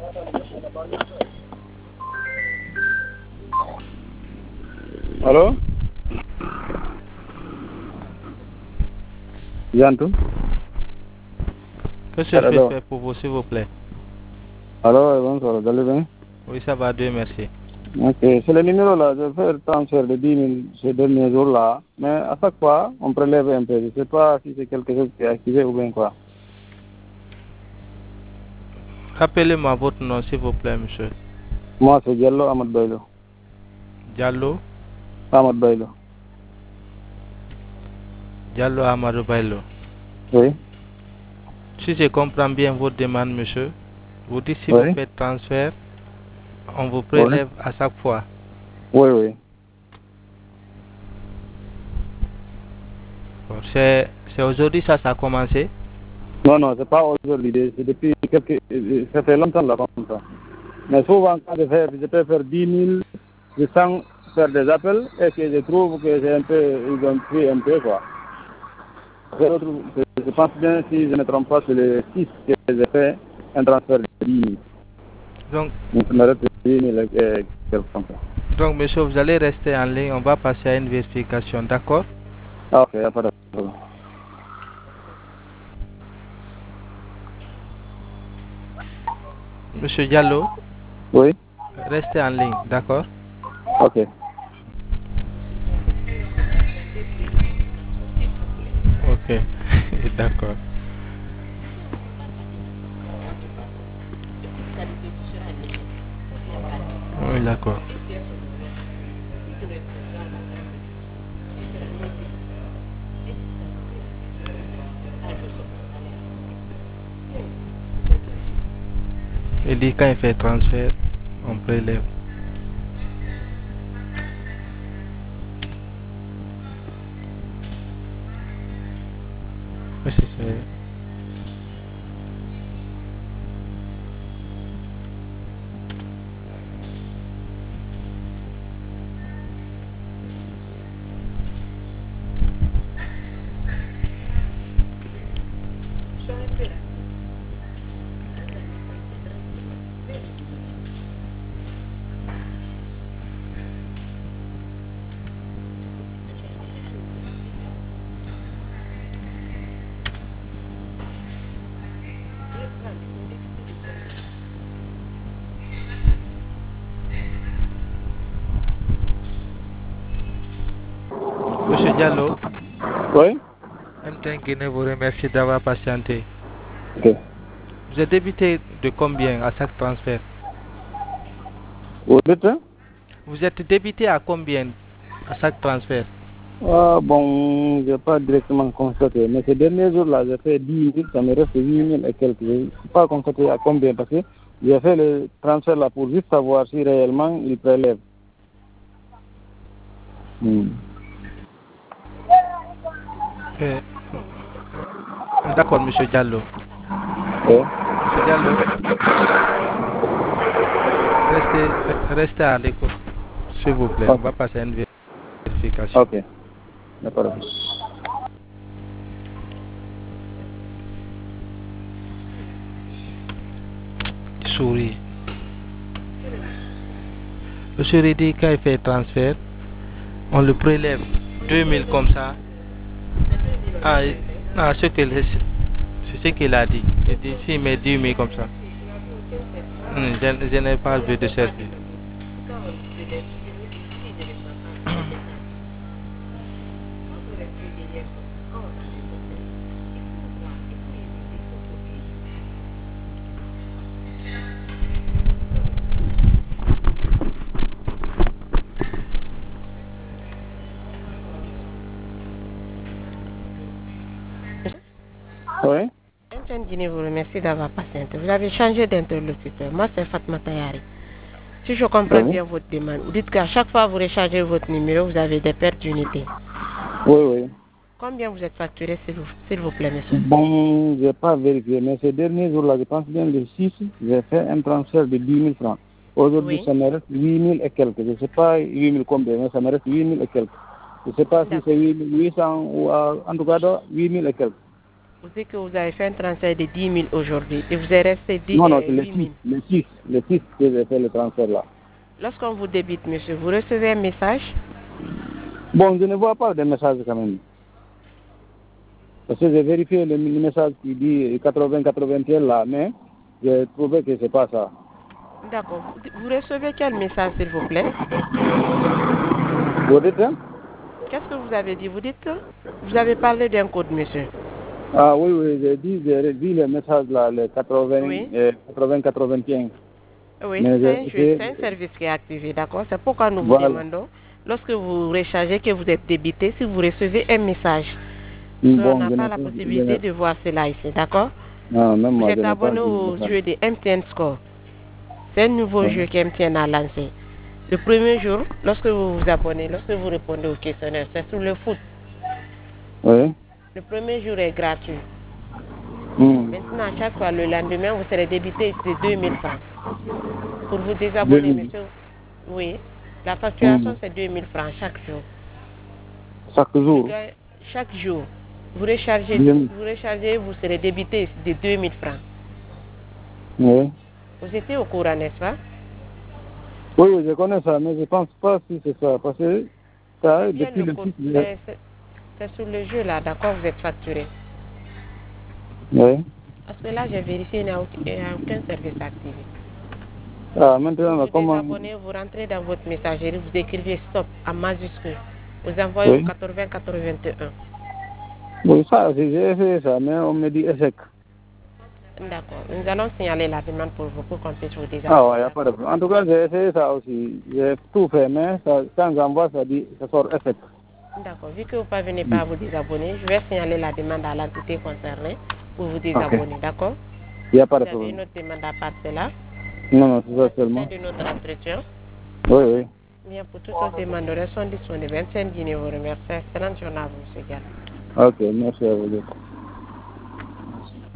Allô? Yantou? Qu'est-ce que je peux faire pour vous, s'il vous plaît? Alors, bonsoir, vous allez bien? Oui, ça va, Dieu merci. Ok, c'est le numéro là, je fais le transfert de 10 000 ces derniers jours-là, mais à chaque fois, on prélève un peu. Je ne sais pas si c'est quelque chose qui est activé ou bien quoi. Rappelez-moi votre nom, s'il vous plaît, monsieur. Moi, c'est Diallo Ahmad Baylo. Diallo? Ahmad Baylo. Diallo Amadou Baylo. Oui. Si je comprends bien votre demande, monsieur, vous dites si Oui. vous faites transfert, on vous prélève à chaque fois. Oui, oui. C'est aujourd'hui ça a commencé? Non, non, c'est pas aujourd'hui, c'est depuis ça fait longtemps là comme ça. Mais souvent, quand je peux faire 10 000, je sens faire des appels et que je trouve que c'est un peu, ils ont pris un peu quoi. Je pense bien, si je ne me trompe pas, c'est le 6 que j'ai fait un transfert de 10 000. Donc, il me reste 10 000 et quelque comme ça. Donc, monsieur, vous allez rester en ligne, on va passer à une vérification, d'accord? Ah, ok, il n'y a pas de problème. Monsieur Diallo? Oui? Restez en ligne, d'accord? Ok. Ok, d'accord. Oui, d'accord. Il dit quand il fait transfert, on prélève. Oui, c'est... Monsieur Diallo? Oui? M. Guinée vous remercie d'avoir patienté. Ok. Vous êtes débité de combien à chaque transfert? Vous dites, hein? Vous êtes débité à combien à chaque transfert? Ah, bon, je n'ai pas directement constaté, mais ces derniers jours-là, j'ai fait 10 000, ça me reste 8 000 et quelques. Je n'ai pas constaté à combien, parce que j'ai fait le transfert là pour juste savoir si réellement il prélève. D'accord, monsieur Diallo. Oui? Monsieur Diallo, restez à l'écoute, s'il vous plaît. Ok. On va passer à une vérification. Ok. D'accord. Souris. Monsieur Ridi, quand il fait transfert, on le prélève 2000 comme ça. C'est ce qu'il a dit. Il dit s'il met 10 000 comme ça. Je n'ai pas vu de service. Oui? Guinée vous remercie d'avoir patienté. Vous avez changé d'interlocuteur. Moi, c'est Fatma Tayari. Si je comprends bien votre demande, vous dites qu'à chaque fois que vous rechargez votre numéro, vous avez des pertes d'unités. Oui, oui. Combien vous êtes facturé, s'il vous plaît, monsieur? Bon, je n'ai pas vérifié, mais ces derniers jours-là, je pense bien le 6, j'ai fait un transfert de 10 000 francs. Aujourd'hui, ça me reste 8 000 et quelques. Je ne sais pas 8 000 combien, mais ça me reste 8 000 et quelques. Je ne sais pas si c'est 8 800 ou en tout cas 8 000 et quelques. Vous dites que vous avez fait un transfert de 10 000 aujourd'hui et vous êtes resté 8 Non, 000. le 6 que j'ai fait le transfert là. Lorsqu'on vous débite, monsieur, vous recevez un message? Bon, je ne vois pas de message quand même. Parce que j'ai vérifié le message qui dit 80-81 là, mais j'ai trouvé que c'est pas ça. D'accord. Vous recevez quel message, s'il vous plaît? Vous dites, hein? Qu'est-ce que vous avez dit? Vous dites que vous avez parlé d'un code, monsieur. Ah oui, j'ai dit le message là, le 80, Oui. 80-81. Oui, Mais c'est un service qui est activé, d'accord? C'est pourquoi nous vous demandons, lorsque vous rechargez, que vous êtes débité, si vous recevez un message. On n'a pas la possibilité de voir cela ici, d'accord? Vous êtes abonné au jeu de MTN Score. C'est un nouveau jeu que MTN a lancé. Le premier jour, lorsque vous vous abonnez, lorsque vous répondez au questionnaire, c'est sur le foot. Oui. Le premier jour est gratuit. Maintenant, à chaque fois, le lendemain, vous serez débité de 2000 francs. Pour vous désabonner, monsieur, oui, la facturation, c'est 2000 francs chaque jour. Chaque jour? Chaque jour. Vous rechargez, vous serez débité de 2000 francs. Oui. Vous étiez au courant, n'est-ce pas? Oui, je connais ça, mais je ne pense pas si c'est ça. Parce que ça, depuis le site... C'est sur le jeu là, d'accord, vous êtes facturé. Oui. Parce que là, j'ai vérifié, il n'y a aucun service activé. Ah, maintenant, vous comment... désabonnez, vous rentrez dans votre messagerie, vous écrivez stop en majuscule. Vous envoyez au 80-81. Oui, ça, j'ai fait ça, mais on me dit échec. D'accord. Nous allons signaler la demande pour vous, pour qu'on puisse vous désabonner. Ah ouais, il n'y a pas de problème. En tout cas, j'ai essayé ça aussi. J'ai tout fait, mais ça, quand j'envoie, ça dit, ça sort échec. D'accord. Vu que vous ne parvenez pas à vous désabonner, je vais signaler la demande à l'entité concernée pour vous désabonner, d'accord? Il n'y a pas de problème. Vous avez problème. une autre demande à part cela? Non, c'est ça seulement. De notre entretien? Oui. Bien, pour toutes ces demandes, nous restons disponibles. 25 Guinée vous remercie. Excellente journée à vous, monsieur Gall. Ok, merci à vous.